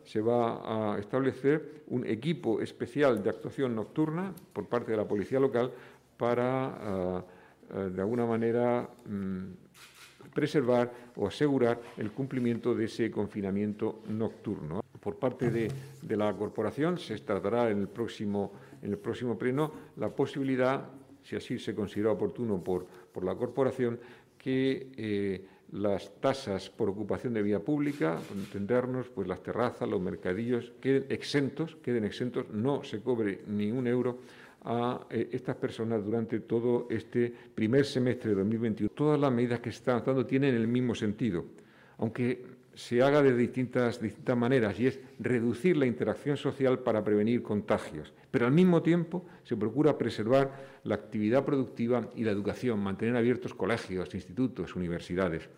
se va a establecer un equipo especial de actuación nocturna por parte de la policía local para, de alguna manera, preservar o asegurar el cumplimiento de ese confinamiento nocturno. Por parte de la corporación se tratará en el próximo pleno la posibilidad, si así se considera oportuno por la corporación, que las tasas por ocupación de vía pública, por entendernos, pues las terrazas, los mercadillos, queden exentos, no se cobre ni un euro a estas personas durante todo este primer semestre de 2021. Todas las medidas que se están adoptando tienen el mismo sentido, aunque se haga de distintas maneras, y es reducir la interacción social para prevenir contagios. Pero al mismo tiempo se procura preservar la actividad productiva y la educación, mantener abiertos colegios, institutos, universidades.